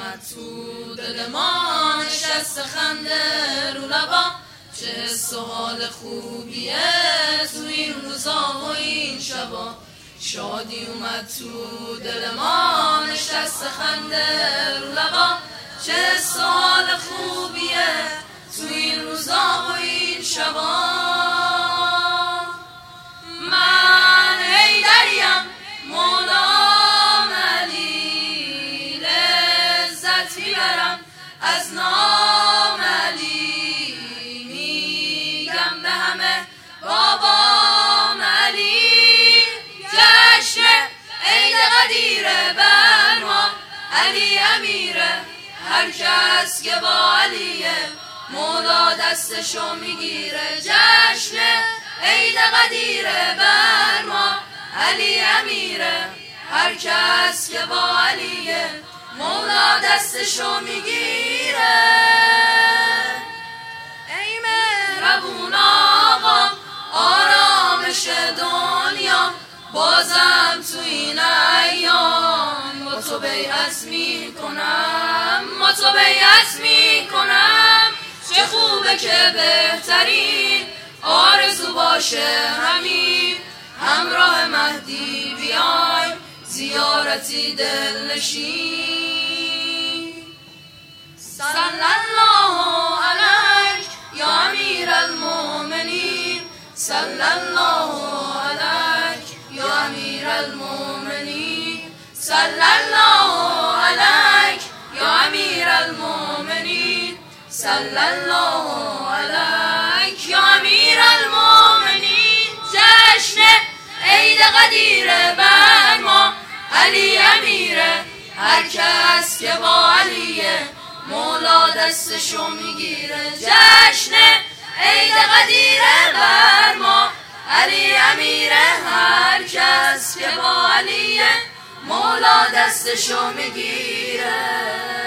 اومد تو دل ما، نشست خنده رو لبا، چه حس و حال خوبیه تو این روزا و این شبا. شادی اومد تو دل ما، نشست خنده رو لبا، چه حس و حال خوبیه تو این روزا و این شبا. من حیدریم مولام علی، لذت میبرم از نام علی، میگم به همه بابام علی. جشن عید قدیره بر ما، علی امیره، هر کس که با علیه مولا دستشو میگیره. جشن عید قدیره بر ما، علی امیره، هر کس که با علیه مولا دستشو میگیره. ای مهربون آقا آرامش دنیا، بازم تو این ایام با تو بیعت میکنم، با تو بیعت میکنم. چه خوبه که بهترین آرزو باشه همین، همراه مهدی بیایم زیارتی دلنشین. صلی الله علیک یا امیر المؤمنین، صلی الله علیک یا امیر المؤمنین، صلی الله علیک یا امیر المؤمنین، صلی الله علیک یا امیر المؤمنین. جشن عید قدیره بر ما، علی امیره، هر کس که با علیه مولا دستشو میگیره. جشن عید قدیره بر ما، علی امیره، هر کس که با علیه مولا دستشو میگیره.